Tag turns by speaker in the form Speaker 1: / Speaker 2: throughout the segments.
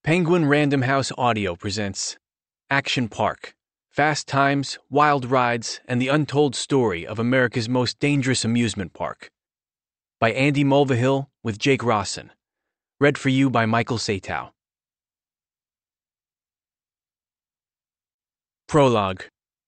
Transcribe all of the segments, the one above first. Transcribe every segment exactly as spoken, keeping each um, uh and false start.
Speaker 1: Penguin Random House Audio presents Action Park, Fast Times, Wild Rides, and the Untold Story of America's Most Dangerous Amusement Park. By Andy Mulvihill with Jake Rawson. Read for you by Michael Satow. Prologue.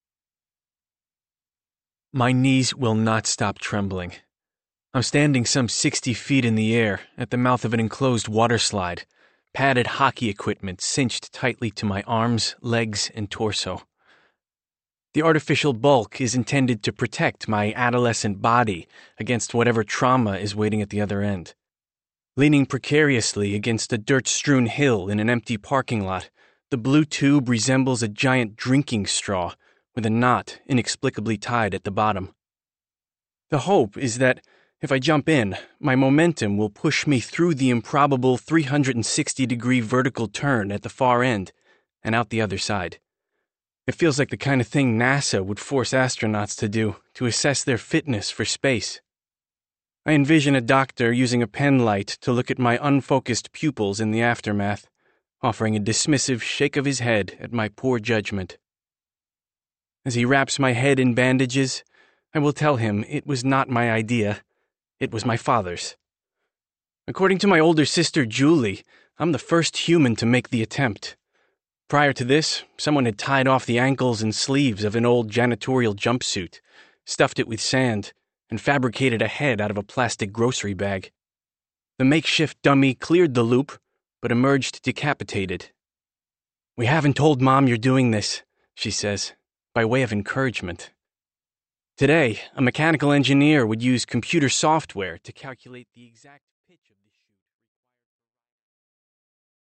Speaker 1: My knees will not stop trembling. I'm standing some sixty feet in the air at the mouth of an enclosed water slide, padded hockey equipment cinched tightly to my arms, legs, and torso. The artificial bulk is intended to protect my adolescent body against whatever trauma is waiting at the other end. Leaning precariously against a dirt-strewn hill in an empty parking lot, the blue tube resembles a giant drinking straw with a knot inexplicably tied at the bottom. The hope is that if I jump in, my momentum will push me through the improbable three hundred sixty degree vertical turn at the far end and out the other side. It feels like the kind of thing NASA would force astronauts to do to assess their fitness for space. I envision a doctor using a pen light to look at my unfocused pupils in the aftermath, offering a dismissive shake of his head at my poor judgment. As he wraps my head in bandages, I will tell him it was not my idea. It was my father's. According to my older sister Julie, I'm the first human to make the attempt. Prior to this, someone had tied off the ankles and sleeves of an old janitorial jumpsuit, stuffed it with sand, and fabricated a head out of a plastic grocery bag. The makeshift dummy cleared the loop, but emerged decapitated. "We haven't told Mom you're doing this," she says, by way of encouragement. Today, a mechanical engineer would use computer software to calculate the exact